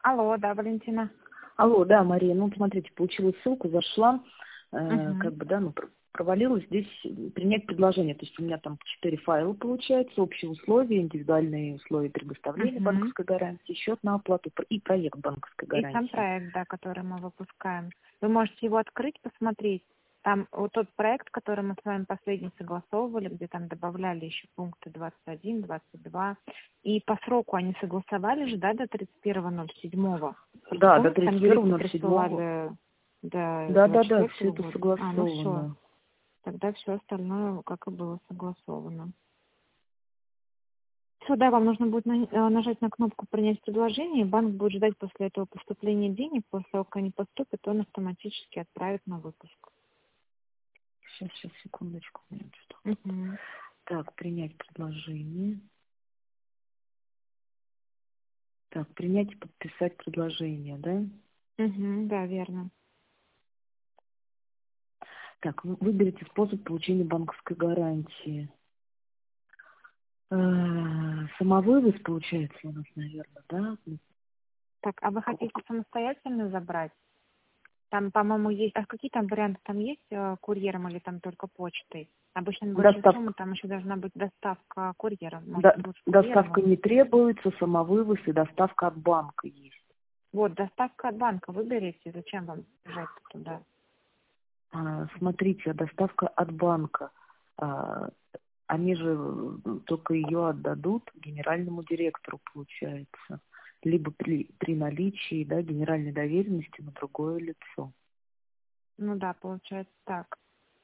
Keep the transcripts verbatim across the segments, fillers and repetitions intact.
Алло, да, Валентина. Алло, да, Мария, ну, смотрите, получила ссылку, зашла, э, Угу. как бы, да, ну, пр- провалилась здесь принять предложение, то есть у меня там четыре файла получается, общие условия, индивидуальные условия предоставления Угу. банковской гарантии, счет на оплату пр- и проект банковской И сам гарантии. проект, да, который мы выпускаем. Вы можете его открыть, посмотреть. Там вот тот проект, который мы с вами последний согласовывали, где там добавляли еще пункты двадцать один, двадцать два. И по сроку они согласовали же, да, до тридцать первого ноль седьмого. Просто Да, до помните, там тридцать первого юристы ноль седьмого. присылали до Да, да, двадцать да, все четвёртого это года. А, ну все. согласовано. Тогда все остальное, как и было согласовано. Все, да, вам нужно будет на- э, нажать на кнопку «Принять предложение», и банк будет ждать после этого поступления денег, после того, как они поступят, он автоматически отправит на выпуск. Сейчас, сейчас, секундочку. у меня что-то. Угу. Так, принять предложение. Так, принять и подписать предложение, да? Угу, да, верно. Так, вы- выберите способ получения банковской гарантии. Э, Самовывоз получается у нас, наверное, да? Ну, Так, а вы как- хотите самостоятельно забрать? Там, по-моему, есть... А какие там варианты? Там есть э, курьером или там только почтой? Обычно на большие суммы Доставка. там еще должна быть доставка курьером. Может, До- лучше Доставка курьером? не требуется, самовывоз и доставка от банка есть. Вот, доставка от банка выберите. Зачем вам бежать туда? А, Смотрите, доставка от банка. А, Они же м, только ее отдадут генеральному директору, получается. Либо при, при наличии, да, генеральной доверенности на другое лицо. Ну да, получается так.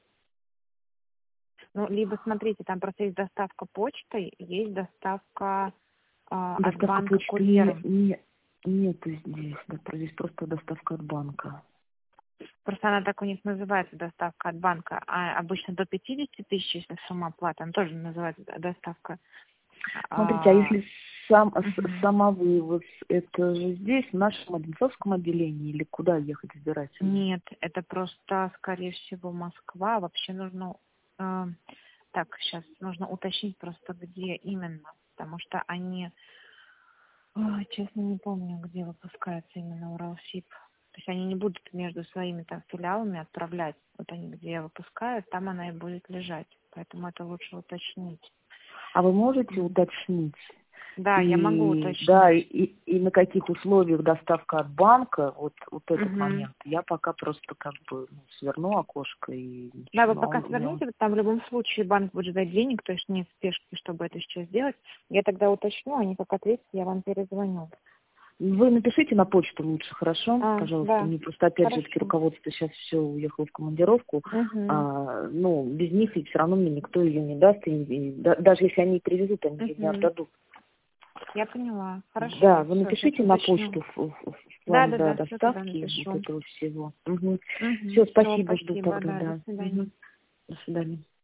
Ну, либо, смотрите, там просто есть доставка почтой, есть доставка э, от Доставка банка почты не, курьером. не, нету здесь. Да, про- здесь просто доставка от банка. Просто она так у них называется, доставка от банка. А обычно до пятидесяти тысяч, если сумма оплаты, она тоже называется д- доставка. Смотрите, а А, если сам, с- мгм. самовывоз, это же здесь, в нашем Одинцовском отделении, или куда ехать избирательно? Нет, это просто, скорее всего, Москва. Вообще нужно... э, так, сейчас нужно уточнить просто, где именно. Потому что они... Ой, честно, не помню, где выпускается именно Уралсиб. То есть они не будут между своими там филиалами отправлять. Вот они где выпускают, там она и будет лежать. Поэтому это лучше уточнить. А вы можете Мгм. уточнить? Да, я могу И да, уточнить. и, и на каких условиях доставка от банка, вот, вот этот Мгм. момент, я пока просто как бы ну, сверну окошко и Да, вы ничего, пока но я... сверните, там в любом случае банк будет ждать денег, то есть нет спешки, чтобы это сейчас сделать. Я тогда уточню, они как ответят, я вам перезвоню. Вы напишите на почту лучше, хорошо? А, Пожалуйста, да, мне просто опять же таки хорошо. руководство сейчас все уехало в командировку, Угу. а, ну, без них ведь все равно мне никто ее не даст, и, и да- даже если они привезут, они ее не Угу. отдадут. Я поняла. Хорошо. Да, вы Все, сейчас напишите на уточню. почту в, в- в Да, плане да, да, да, все тогда доставки вот напишу. этого всего. Угу. Угу. Все, Все, спасибо, жду спасибо, тогда, да, до да. свидания. Угу. До свидания.